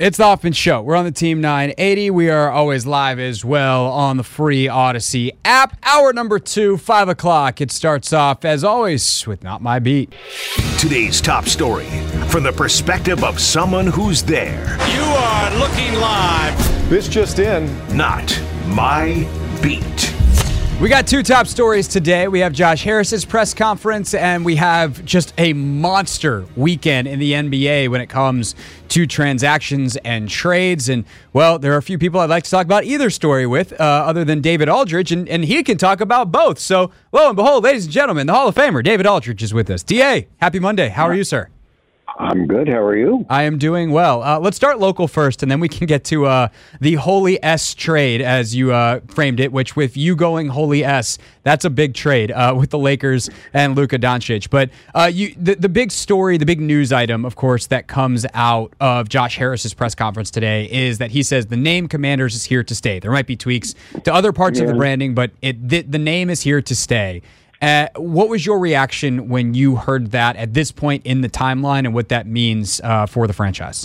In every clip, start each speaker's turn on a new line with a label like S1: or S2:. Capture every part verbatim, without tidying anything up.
S1: It's the Hoffman Show. We're on the Team nine eighty. We are always live as well on the free Odyssey app. Hour number two, five o'clock. It starts off, as always, with Not My Beat.
S2: Today's top story, from the perspective of someone who's there.
S3: You are looking live.
S4: This just in.
S2: Not My Beat.
S1: We got two top stories today. We have Josh Harris's press conference, and we have just a monster weekend in the N B A when it comes to transactions and trades. And, well, there are a few people I'd like to talk about either story with, uh, other than David Aldridge, and, and he can talk about both. So, lo and behold, ladies and gentlemen, the Hall of Famer, David Aldridge, is with us. D A, happy Monday. How are you, sir?
S5: I'm good. How are you?
S1: I am doing well. Uh, let's start local first, and then we can get to uh, the Holy S trade, as you uh, framed it, which with you going Holy S, that's a big trade uh, with the Lakers and Luka Doncic. But uh, you, the, the big story, the big news item, of course, that comes out of Josh Harris's press conference today is that he says the name Commanders is here to stay. There might be tweaks to other parts yeah. of the branding, but it, the, the name is here to stay. Uh, what was your reaction when you heard that at this point in the timeline and what that means uh, for the franchise?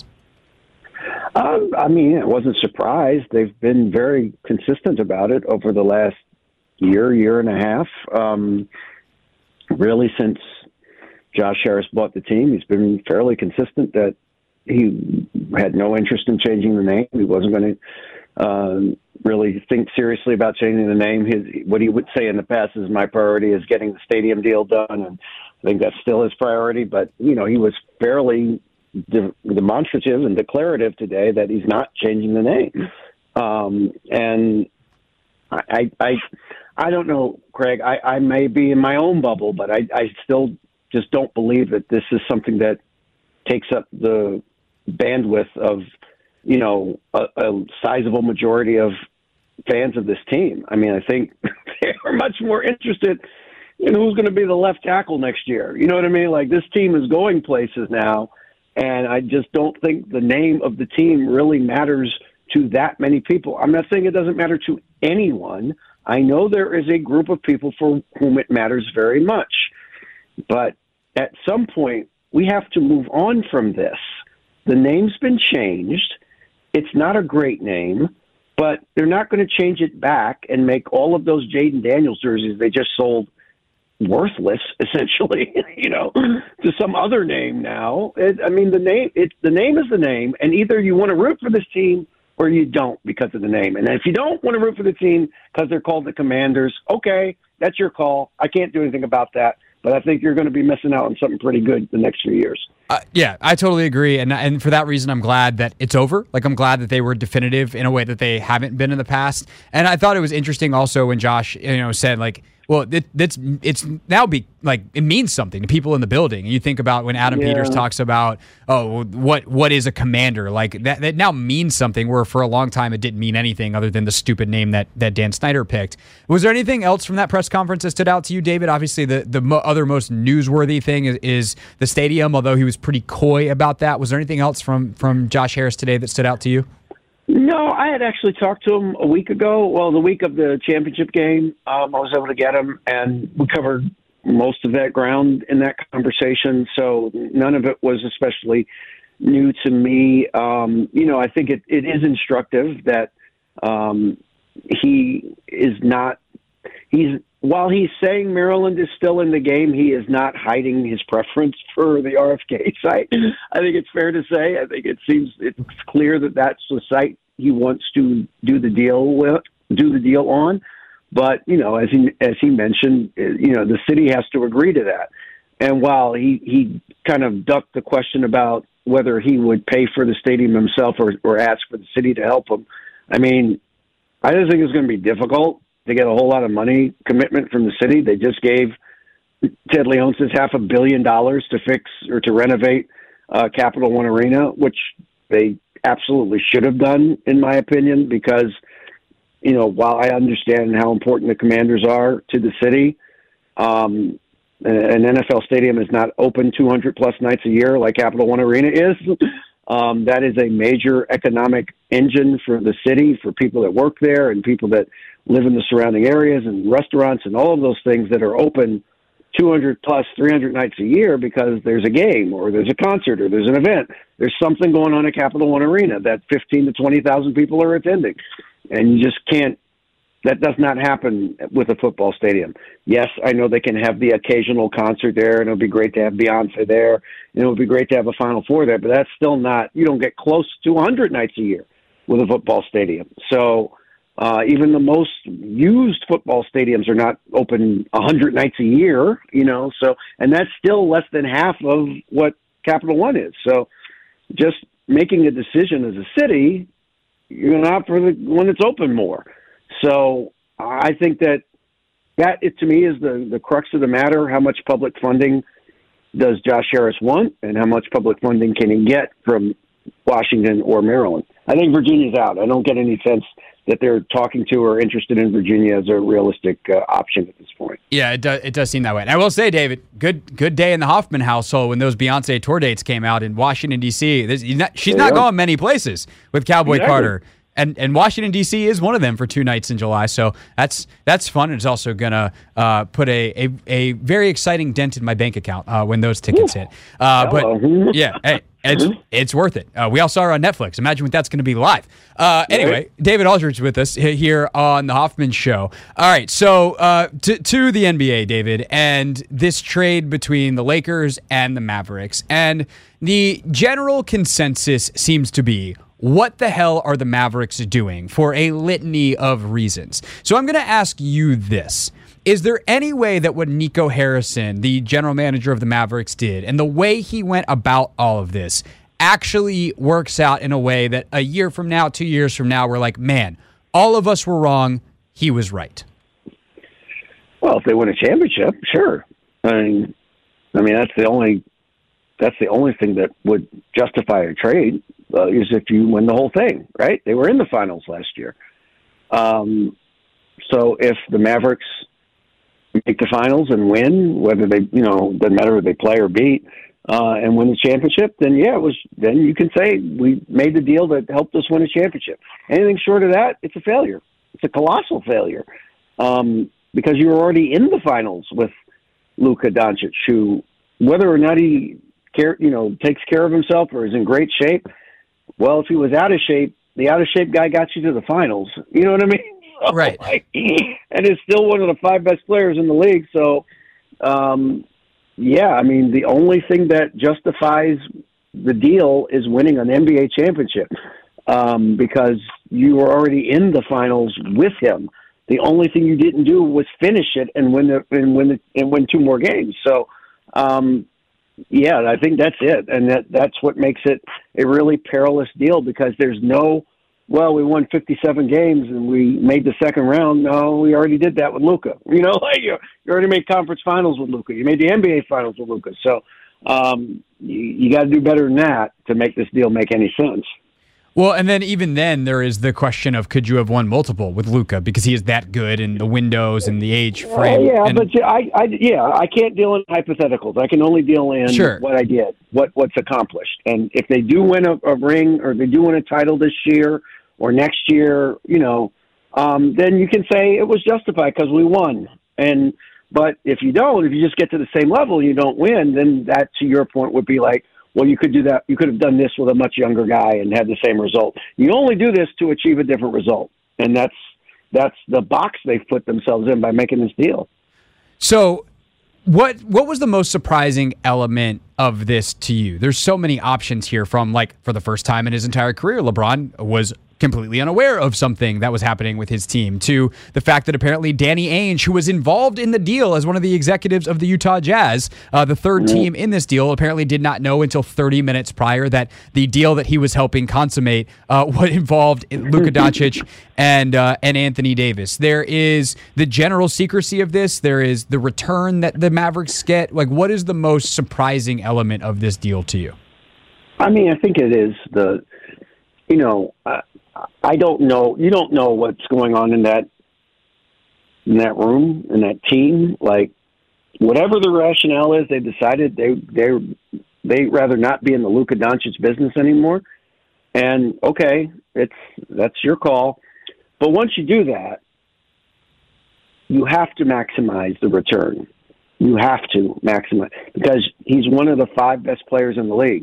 S5: Um, I mean, I wasn't surprised. They've been very consistent about it over the last year, year and a half. Um, really, since Josh Harris bought the team, he's been fairly consistent that he had no interest in changing the name. He wasn't going to um, really think seriously about changing the name. His, what he would say in the past is my priority is getting the stadium deal done, and I think that's still his priority. But, you know, he was fairly de- demonstrative and declarative today that he's not changing the name. Um, and I, I, I don't know, Craig, I, I may be in my own bubble, but I, I still just don't believe that this is something that takes up the bandwidth of, you know, a, a sizable majority of fans of this team. I mean, I think they are much more interested in who's going to be the left tackle next year. You know what I mean? Like, this team is going places now, and I just don't think the name of the team really matters to that many people. I'm not saying it doesn't matter to anyone. I know there is a group of people for whom it matters very much. But at some point, we have to move on from this. The name's been changed. It's not a great name, but they're not going to change it back and make all of those Jaden Daniels jerseys they just sold worthless, essentially, you know, to some other name now. It, I mean, the name it's the name is the name, and either you want to root for this team or you don't because of the name. And if you don't want to root for the team because they're called the Commanders, okay, that's your call. I can't do anything about that. But I think you're going to be missing out on something pretty good the next few years.
S1: Uh, yeah, I totally agree. And and for that reason, I'm glad that it's over. Like, I'm glad that they were definitive in a way that they haven't been in the past. And I thought it was interesting also when Josh, you know, said, like, well, it, it's it's now be like it means something to people in the building. And you think about when Adam
S5: yeah.
S1: Peters talks about, oh, what what is a commander? Like, that, that now means something, where for a long time it didn't mean anything other than the stupid name that, that Dan Snyder picked. Was there anything else from that press conference that stood out to you, David? Obviously, the, the mo- other most newsworthy thing is, is the stadium, although he was pretty coy about that. Was there anything else from, from Josh Harris today that stood out to you?
S5: No, I had actually talked to him a week ago. Well, the week of the championship game, um, I was able to get him, and we covered most of that ground in that conversation. So none of it was especially new to me. Um, you know, I think it, it is instructive that um, he is not – he's while he's saying Maryland is still in the game, he is not hiding his preference for the R F K site. I think it's fair to say. I think it seems it's clear that that's the site he wants to do the deal with, do the deal on. But, you know, as he as he mentioned, you know, the city has to agree to that. And while he, he kind of ducked the question about whether he would pay for the stadium himself or, or ask for the city to help him, I mean, I don't think it's going to be difficult to get a whole lot of money commitment from the city. They just gave Ted Leonsis half a billion dollars to fix or to renovate uh, Capital One Arena, which they absolutely should have done, in my opinion, because, you know, while I understand how important the Commanders are to the city, um, an N F L stadium is not open two hundred plus nights a year like Capital One Arena is. Um, that is a major economic engine for the city, for people that work there and people that live in the surrounding areas and restaurants and all of those things that are open two hundred plus, three hundred nights a year because there's a game or there's a concert or there's an event. There's something going on at Capital One Arena that fifteen to twenty thousand people are attending. And you just can't, that does not happen with a football stadium. Yes, I know they can have the occasional concert there, and it would be great to have Beyonce there, and it would be great to have a Final Four there, but that's still not, you don't get close to one hundred nights a year with a football stadium. So uh, even the most used football stadiums are not open one hundred nights a year, you know, so, and that's still less than half of what Capital One is. So just making a decision as a city, you're going to opt for the one that's open more. So I think that that, it, to me, is the, the crux of the matter. How much public funding does Josh Harris want, and how much public funding can he get from Washington or Maryland? I think Virginia's out. I don't get any sense that they're talking to or interested in Virginia as a realistic uh, option at this point.
S1: Yeah, it does, it does seem that way. And I will say, David, good good day in the Hoffman household when those Beyonce tour dates came out in Washington, D C. There's, not, she's not going many places with Cowboy
S5: Exactly.
S1: Carter. And and Washington, D C is one of them for two nights in July. So that's that's fun. It's also going to uh, put a, a, a very exciting dent in my bank account uh, when those tickets hit. Uh, but, yeah, hey, it's, it's worth it. Uh, we all saw her on Netflix. Imagine what that's going to be live. Uh, anyway, right. David Aldridge with us here on the Hoffman Show. All right, so uh, to, to the N B A, David, and this trade between the Lakers and the Mavericks. And the general consensus seems to be, what the hell are the Mavericks doing, for a litany of reasons? So I'm going to ask you this. Is there any way that what Nico Harrison, the general manager of the Mavericks, did, and the way he went about all of this, actually works out in a way that a year from now, two years from now, we're like, man, all of us were wrong, he was right?
S5: Well, if they win a championship, sure. I mean, I mean that's the only that's the only thing that would justify a trade. Uh, is if you win the whole thing, right? They were in the finals last year. Um, so if the Mavericks make the finals and win, whether they, you know, doesn't matter if they play or beat, uh, and win the championship, then yeah, it was. Then you can say we made the deal that helped us win a championship. Anything short of that, it's a failure. It's a colossal failure um, because you were already in the finals with Luka Doncic, who, whether or not he care, you know, takes care of himself or is in great shape. Well, if he was out of shape, the out of shape guy got you to the finals. You know what I mean? So,
S1: right.
S5: Like, and is still one of the five best players in the league. So, um, yeah, I mean, the only thing that justifies the deal is winning an N B A championship um, because you were already in the finals with him. The only thing you didn't do was finish it and win the, and win the, and win two more games. So, um, yeah, I think that's it. And that that's what makes it a really perilous deal because there's no, well, we won fifty-seven games and we made the second round. No, we already did that with Luka. You know, like you, you already made conference finals with Luka. You made the N B A finals with Luka. So um, you, you got to do better than that to make this deal make any sense.
S1: Well, and then even then, there is the question of could you have won multiple with Luka because he is that good in the windows and the age frame.
S5: Uh, yeah,
S1: and,
S5: but I, I, yeah, I can't deal in hypotheticals. I can only deal in
S1: sure.
S5: what I did, what what's accomplished. And if they do win a, a ring or they do win a title this year or next year, you know, um, then you can say it was justified because we won. And but if you don't, if you just get to the same level and you don't win, then that, to your point, would be like, well, you could do that. You could have done this with a much younger guy and had the same result. You only do this to achieve a different result, and that's that's the box they've put themselves in by making this deal.
S1: So, what what was the most surprising element of this to you? There's so many options here. From like for the first time in his entire career, LeBron was completely unaware of something that was happening with his team, to the fact that apparently Danny Ainge, who was involved in the deal as one of the executives of the Utah Jazz, uh, the third mm-hmm. team in this deal, apparently did not know until thirty minutes prior that the deal that he was helping consummate uh, what involved Luka Doncic and uh, and Anthony Davis. There is the general secrecy of this. There is the return that the Mavericks get. Like, what is the most surprising element of this deal to you?
S5: I mean, I think it is the, you know, uh, I don't know. You don't know what's going on in that in that room, in that team. Like, whatever the rationale is, they decided they they they rather not be in the Luka Doncic business anymore. And okay, it's that's your call. But once you do that, you have to maximize the return. You have to maximize because he's one of the five best players in the league.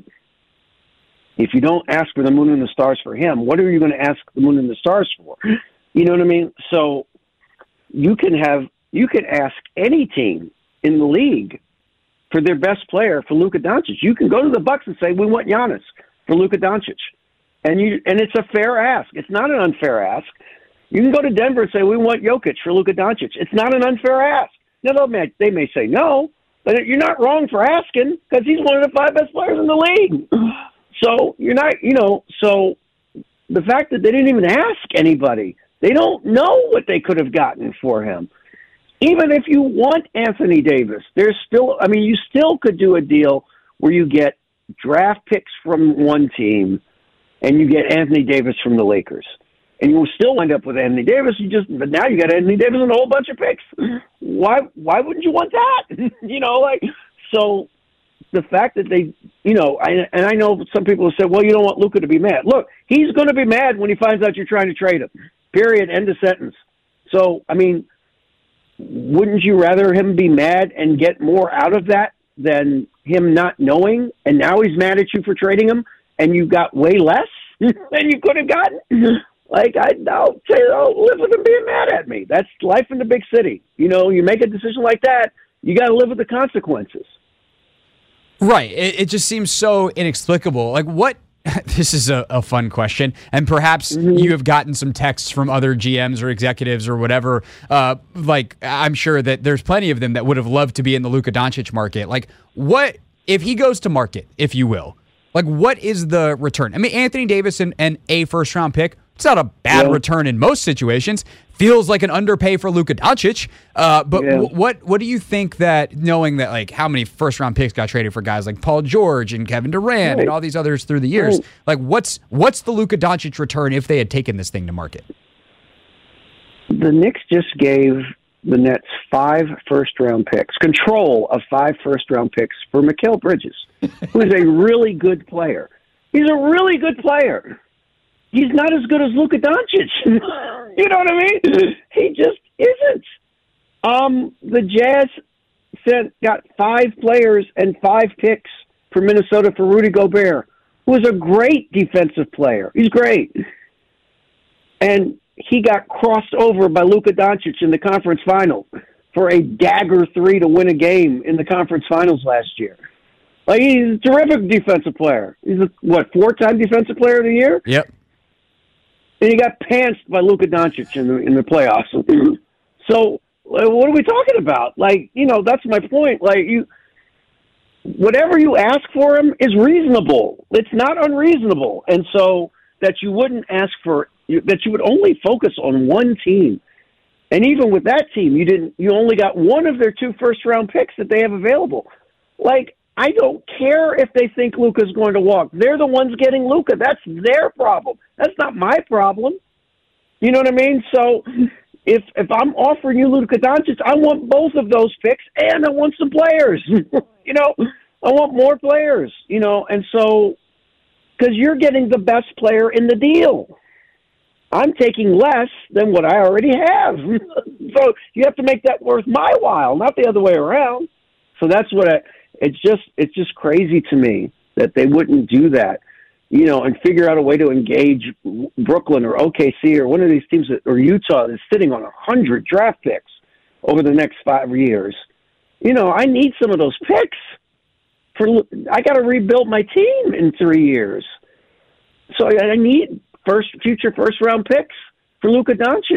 S5: If you don't ask for the moon and the stars for him, what are you going to ask the moon and the stars for? You know what I mean? So you can have you can ask any team in the league for their best player for Luka Doncic. You can go to the Bucks and say, "We want Giannis for Luka Doncic," and you and it's a fair ask. It's not an unfair ask. You can go to Denver and say, "We want Jokic for Luka Doncic." It's not an unfair ask. Now they may, they may say no, but you're not wrong for asking because he's one of the five best players in the league. So you're not, you know. So the fact that they didn't even ask anybody, they don't know what they could have gotten for him. Even if you want Anthony Davis, there's still, I mean, you still could do a deal where you get draft picks from one team and you get Anthony Davis from the Lakers. And you will still end up with Anthony Davis. You just, but now you got Anthony Davis and a whole bunch of picks. Why, why wouldn't you want that? you know, like, so the fact that they, you know, I, and I know some people have said, well, you don't want Luka to be mad. Look, he's going to be mad when he finds out you're trying to trade him. Period. End of sentence. So, I mean, wouldn't you rather him be mad and get more out of that than him not knowing? And now he's mad at you for trading him, and you got way less than you could have gotten. Like, I don't say, oh, live with him being mad at me. That's life in the big city. You know, you make a decision like that, you got to live with the consequences.
S1: Right. It, it just seems so inexplicable. Like, what? This is a, a fun question, and perhaps mm-hmm. you have gotten some texts from other G Ms or executives or whatever. Uh, like, I'm sure that there's plenty of them that would have loved to be in the Luka Doncic market. Like, what if he goes to market, if you will? Like, what is the return? I mean, Anthony Davis and, and a first-round pick, it's not a bad yeah. return in most situations. Feels like an underpay for Luka Doncic. Uh, but yeah. w- what what do you think that, knowing that, like, how many first-round picks got traded for guys like Paul George and Kevin Durant right. and all these others through the years, right. like, what's what's the Luka Doncic return if they had taken this thing to market?
S5: The Knicks just gave the Nets five first-round picks, control of five first-round picks for Mikal Bridges, who is a really good player. He's a really good player. He's not as good as Luka Doncic. You know what I mean? He just isn't. Um, the Jazz sent got five players and five picks for Minnesota for Rudy Gobert, who is a great defensive player. He's great. And he got crossed over by Luka Doncic in the conference final for a dagger three to win a game in the conference finals last year. Like, he's a terrific defensive player. He's a, what, four-time defensive player of the year?
S1: Yep.
S5: And he got pantsed by Luka Doncic in the in the playoffs. So what are we talking about? Like, you know, that's my point. Like, you, whatever you ask for him is reasonable. It's not unreasonable. And so that you wouldn't ask for, that you would only focus on one team. And even with that team, you didn't, you only got one of their two first round picks that they have available. Like, I don't care if they think Luka's going to walk. They're the ones getting Luka. That's their problem. That's not my problem. You know what I mean? So if if I'm offering you Luka Doncic, I want both of those picks, and I want some players. you know, I want more players. You know, and so because you're getting the best player in the deal, I'm taking less than what I already have. So you have to make that worth my while, not the other way around. So that's what I. It's just it's just crazy to me that they wouldn't do that, you know, and figure out a way to engage Brooklyn or O K C or one of these teams that, or Utah that's sitting on a hundred draft picks over the next five years. You know, I need some of those picks. For I got to rebuild my team in three years, so I need first future first round picks for Luka Doncic.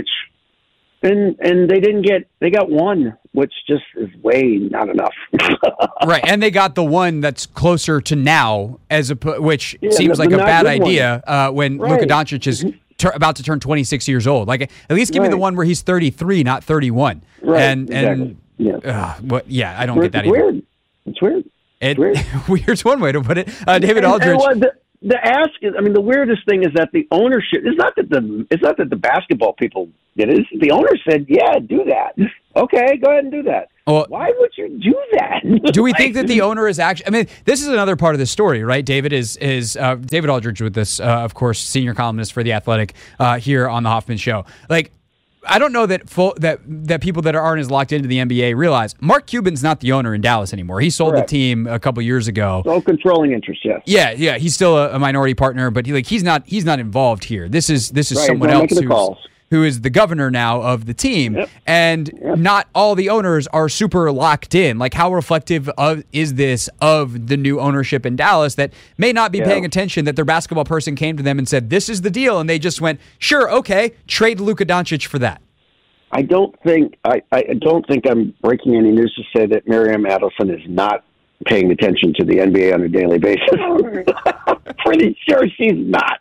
S5: And and they didn't get they got one, which just is way not enough.
S1: Right, and they got the one that's closer to now, as a which yeah,
S5: the,
S1: seems like
S5: the
S1: a bad idea uh, when
S5: right.
S1: Luka Doncic is ter- about to turn twenty-six years old. Like, at least give right. me the one where he's thirty-three, not thirty-one.
S5: Right,
S1: and
S5: exactly.
S1: and
S5: yeah,
S1: uh, what? Yeah, I don't
S5: it's
S1: get that
S5: weird.
S1: either.
S5: It's weird.
S1: It,
S5: it's weird.
S1: Weird's one way to put it. Uh, David
S5: and,
S1: Aldridge.
S5: And what, the, the ask is, I mean, the weirdest thing is that the ownership. It's not that the it's not that the basketball people. It is. The owner said, yeah, do that. Okay, go ahead and do that. Well, why would you do that?
S1: Do we think that the owner is actually... I mean, this is another part of the story, right? David is is uh, David Aldridge with this, uh, of course, senior columnist for The Athletic uh, here on The Hoffman Show. Like, I don't know that full, that that people that aren't as locked into the N B A realize Mark Cuban's not the owner in Dallas anymore. He sold Correct. the team a couple years ago.
S5: No controlling interest, yes.
S1: Yeah, yeah. He's still a, a minority partner, but he, like he's not he's not involved here. This is this is
S5: right,
S1: someone else
S5: who's,
S1: who is the governor now of the team,
S5: yep.
S1: and yep. not all the owners are super locked in. Like, how reflective of is this of the new ownership in Dallas that may not be
S5: yeah.
S1: paying attention that their basketball person came to them and said, "This is the deal," and they just went, "Sure, okay, trade Luka Doncic for that."
S5: I don't think I, I don't think I'm breaking any news to say that Miriam Adelson is not paying attention to the N B A on a daily basis. I'm pretty sure she's not.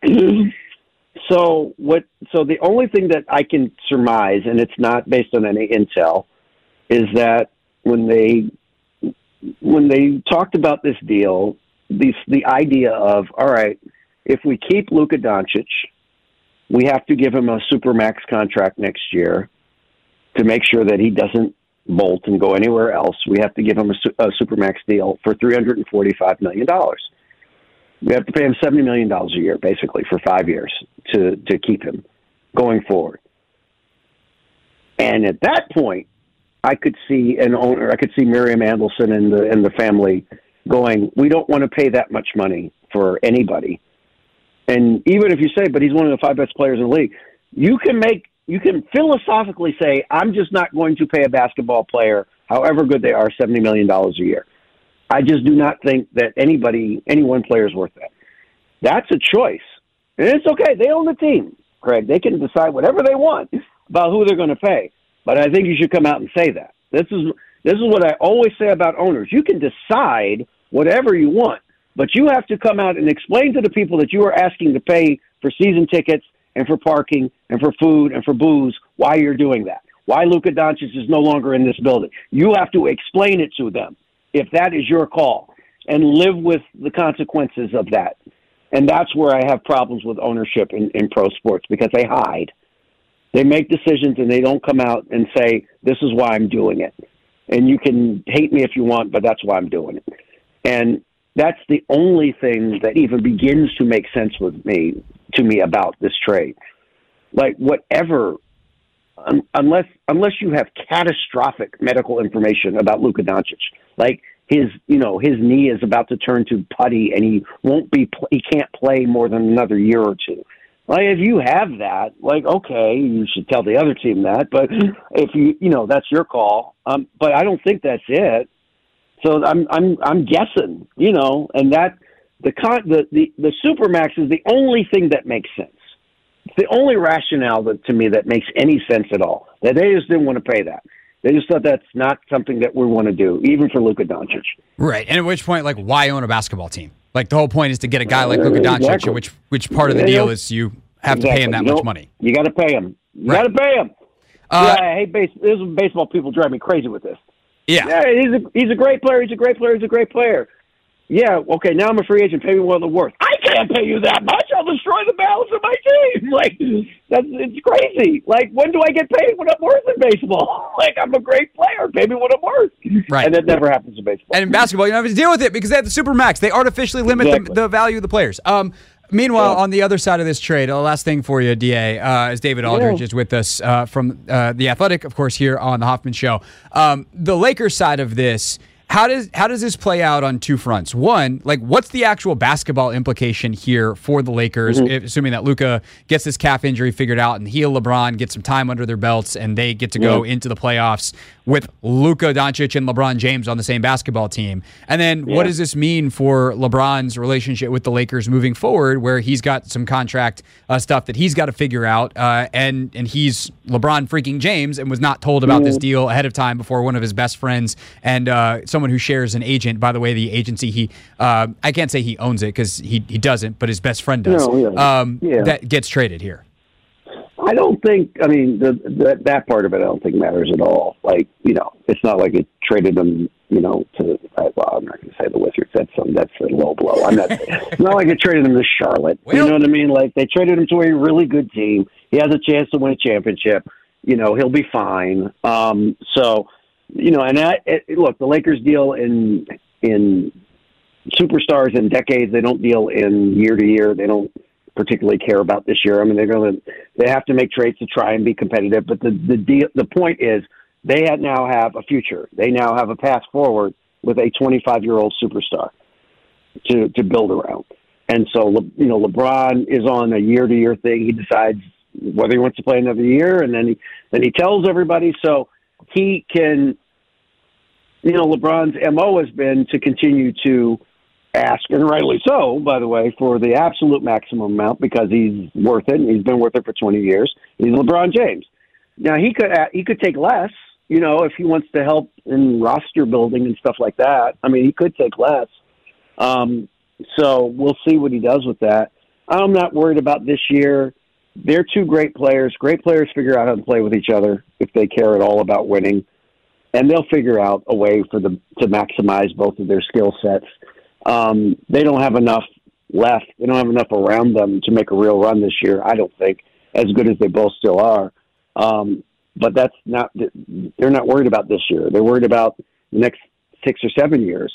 S5: So what? So the only thing that I can surmise, and it's not based on any intel, is that when they when they talked about this deal, the the idea of all right, if we keep Luka Doncic, we have to give him a supermax contract next year to make sure that he doesn't bolt and go anywhere else. We have to give him a, a supermax deal for three hundred forty-five million dollars. We have to pay him seventy million dollars a year, basically, for five years to, to keep him going forward. And at that point, I could see an owner, I could see Miriam Adelson and the and the family going, we don't want to pay that much money for anybody. And even if you say, but he's one of the five best players in the league, you can make, you can philosophically say, I'm just not going to pay a basketball player, however good they are, seventy million dollars a year. I just do not think that anybody, any one player is worth that. That's a choice. And it's okay. They own the team, Craig. They can decide whatever they want about who they're going to pay. But I think you should come out and say that. This is this is what I always say about owners. You can decide whatever you want, but you have to come out and explain to the people that you are asking to pay for season tickets and for parking and for food and for booze why you're doing that, why Luka Doncic is no longer in this building. You have to explain it to them if that is your call, and live with the consequences of that. And that's where I have problems with ownership in, in pro sports, because they hide. They make decisions and they don't come out and say, this is why I'm doing it. And you can hate me if you want, but that's why I'm doing it. And that's the only thing that even begins to make sense with me, to me about this trade. Like, whatever, um, unless unless you have catastrophic medical information about Luka Doncic, like his, you know, his knee is about to turn to putty and he won't be, he can't play more than another year or two. Like, if you have that, like, okay, you should tell the other team that, but if you, you know, that's your call. Um, but I don't think that's it. So I'm, I'm, I'm guessing, you know, and that the con, the, the, the Supermax is the only thing that makes sense. It's the only rationale that, to me, that makes any sense at all. That they just didn't want to pay that. They just thought that's not something that we want to do, even for Luka Doncic.
S1: Right. And at which point, like, why own a basketball team? Like, the whole point is to get a guy like Luka Doncic, exactly. which which part of the deal is you have
S5: exactly.
S1: to pay him that
S5: you
S1: much money.
S5: You got to pay him. You
S1: right.
S5: got to pay him. Uh, yeah, I hate base. This is baseball. People drive me crazy with this.
S1: Yeah.
S5: Yeah, he's a he's a great player. He's a great player. He's a great player. Yeah, okay, now I'm a free agent. Pay me what I'm worth. I can't pay you that much. I'll destroy the balance of my team. Like, that's it's crazy. Like, when do I get paid what I'm worth in baseball? Like, I'm a great player. Pay me what I'm worth.
S1: Right.
S5: And that never happens in baseball.
S1: And in basketball, you don't have to deal with it because they have the Supermax. They artificially limit
S5: exactly.
S1: the, the value of the players. Um, Meanwhile,
S5: yeah.
S1: on the other side of this trade, the last thing for you, D A, uh, is David Aldridge
S5: yeah.
S1: is with us uh, from uh, The Athletic, of course, here on The Hoffman Show. Um, the Lakers side of this, how does how does this play out on two fronts? One, like, what's the actual basketball implication here for the Lakers, mm-hmm. if, assuming that Luka gets this calf injury figured out and he and LeBron get some time under their belts and they get to go yeah. into the playoffs with Luka Doncic and LeBron James on the same basketball team? And then yeah. what does this mean for LeBron's relationship with the Lakers moving forward, where he's got some contract uh, stuff that he's got to figure out, uh, and and he's LeBron freaking James and was not told about mm-hmm. this deal ahead of time before one of his best friends and uh, someone who shares an agent. By the way, the agency he uh, I can't say he owns it because he he doesn't, but his best friend does.
S5: No, yeah.
S1: Um,
S5: yeah.
S1: That gets traded here.
S5: I don't think, I mean, the, the, that part of it I don't think matters at all. Like, you know, it's not like it traded him, you know, to, well, I'm not going to say the Wizards. That's some, that's a low blow. I'm not, it's not like it traded him to Charlotte. Well, you know what I mean? Like, they traded him to a really good team. He has a chance to win a championship. You know, he'll be fine. Um, so, you know, and I, it, look, the Lakers deal in, in superstars in decades. They don't deal in year to year. They don't, particularly care about this year. I mean, they're going to they have to make trades to try and be competitive. But the the deal, the point is they now have a future. They now have a path forward with a twenty-five-year-old superstar to to build around. And so, you know, LeBron is on a year-to-year thing. He decides whether he wants to play another year, and then he then he tells everybody. So he can, you know, LeBron's M O has been to continue to ask, and rightly so, by the way, for the absolute maximum amount because he's worth it. And he's been worth it for twenty years. He's LeBron James. Now he could he could take less, you know, if he wants to help in roster building and stuff like that. I mean, he could take less. Um, so we'll see what he does with that. I'm not worried about this year. They're two great players. Great players figure out how to play with each other if they care at all about winning, and they'll figure out a way for them to maximize both of their skill sets. Um, they don't have enough left. They don't have enough around them to make a real run this year, I don't think, as good as they both still are. Um, but that's not, they're not worried about this year. They're worried about the next six or seven years,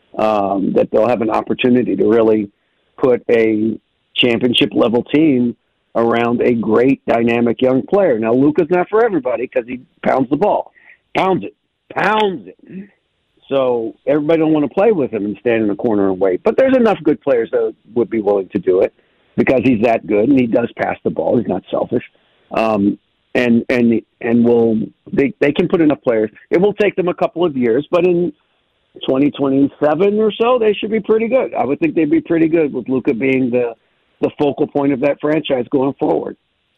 S5: um, that they'll have an opportunity to really put a championship level team around a great dynamic young player. Now, Luka's not for everybody because he pounds the ball, pounds it, pounds it. So everybody don't want to play with him and stand in the corner and wait. But there's enough good players that would be willing to do it because he's that good and he does pass the ball. He's not selfish. Um, and and and will they they can put enough players. It will take them a couple of years, but in twenty twenty-seven or so, they should be pretty good. I would think they'd be pretty good with Luka being the the focal point of that franchise going forward.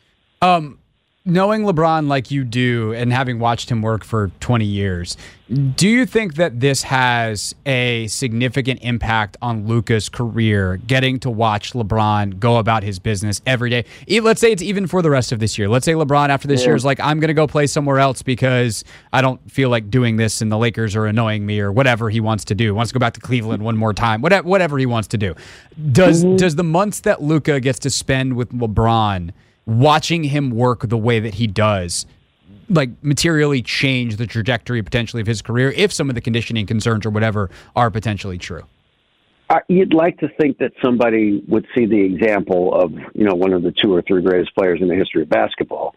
S1: Um. Knowing LeBron like you do and having watched him work for twenty years, do you think that this has a significant impact on Luka's career, getting to watch LeBron go about his business every day? Let's say it's even for the rest of this year. Let's say LeBron after this yeah. year is like, I'm going to go play somewhere else because I don't feel like doing this and the Lakers are annoying me or whatever he wants to do. He wants to go back to Cleveland one more time, whatever, whatever he wants to do. Does, mm-hmm. does the months that Luka gets to spend with LeBron watching him work the way that he does, like materially change the trajectory potentially of his career if some of the conditioning concerns or whatever are potentially true?
S5: Uh, you'd like to think that somebody would see the example of, you know, one of the two or three greatest players in the history of basketball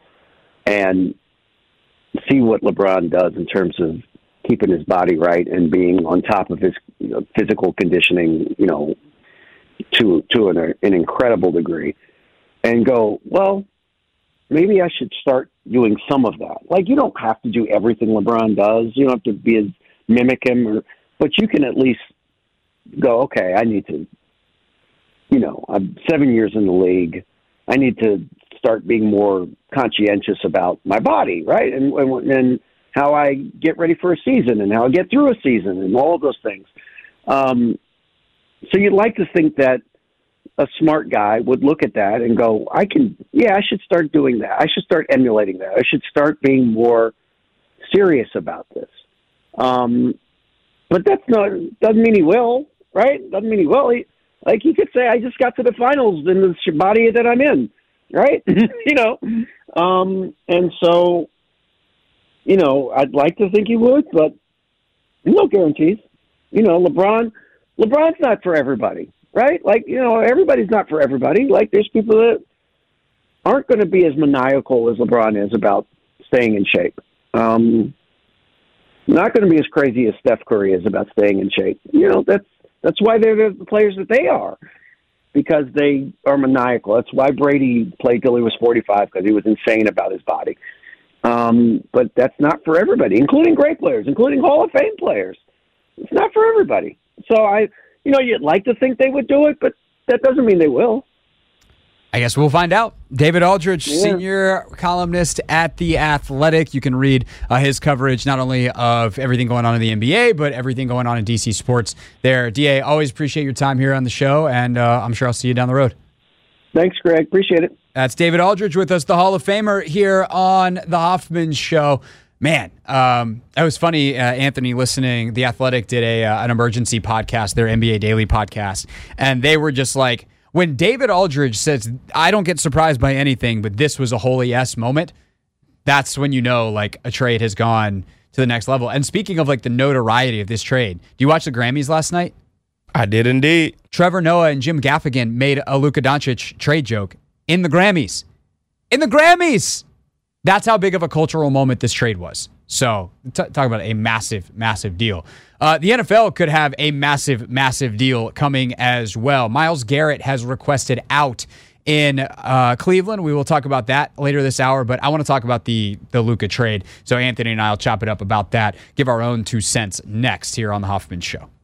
S5: and see what LeBron does in terms of keeping his body right and being on top of his, you know, physical conditioning, you know, to, to an, an incredible degree. And go, well, maybe I should start doing some of that. Like, you don't have to do everything LeBron does. You don't have to be as mimic him, or, but you can at least go, okay, I need to, you know, I'm seven years in the league. I need to start being more conscientious about my body, right? And, and, and how I get ready for a season and how I get through a season and all of those things. Um, so you'd like to think that a smart guy would look at that and go, I can, yeah, I should start doing that. I should start emulating that. I should start being more serious about this. Um, but that's not, doesn't mean he will, right? Doesn't mean he will. He, like he could say, I just got to the finals in the body that I'm in, right? you know? Um, and so, you know, I'd like to think he would, but no guarantees. You know, LeBron, LeBron's not for everybody. Right? Like, you know, everybody's not for everybody. Like, there's people that aren't going to be as maniacal as LeBron is about staying in shape. Um, not going to be as crazy as Steph Curry is about staying in shape. You know, that's that's why they're the players that they are, because they are maniacal. That's why Brady played till he was forty-five, because he was insane about his body. Um, but that's not for everybody, including great players, including Hall of Fame players. It's not for everybody. So I... You know, you'd like to think they would do it, but that doesn't mean they will.
S1: I guess we'll find out. David Aldridge,
S5: yeah.
S1: senior columnist at The Athletic. You can read uh, his coverage not only of everything going on in the N B A, but everything going on in D C sports there. D A, always appreciate your time here on the show, and uh, I'm sure I'll see you down the road.
S5: Thanks, Greg. Appreciate it.
S1: That's David Aldridge with us, the Hall of Famer here on The Hoffman Show. Man, um, that was funny, uh, Anthony, listening. The Athletic did a uh, an emergency podcast, their N B A Daily podcast, and they were just like, when David Aldridge says, I don't get surprised by anything, but this was a holy yes moment, that's when you know, like, a trade has gone to the next level. And speaking of, like, the notoriety of this trade, do you watch the Grammys last night?
S4: I did indeed.
S1: Trevor Noah and Jim Gaffigan made a Luka Doncic trade joke in the Grammys. In the Grammys! That's how big of a cultural moment this trade was. So, t- talk about a massive, massive deal. Uh, the N F L could have a massive, massive deal coming as well. Myles Garrett has requested out in uh, Cleveland. We will talk about that later this hour, but I want to talk about the, the Luka trade. So Anthony and I will chop it up about that, give our own two cents next here on The Hoffman Show.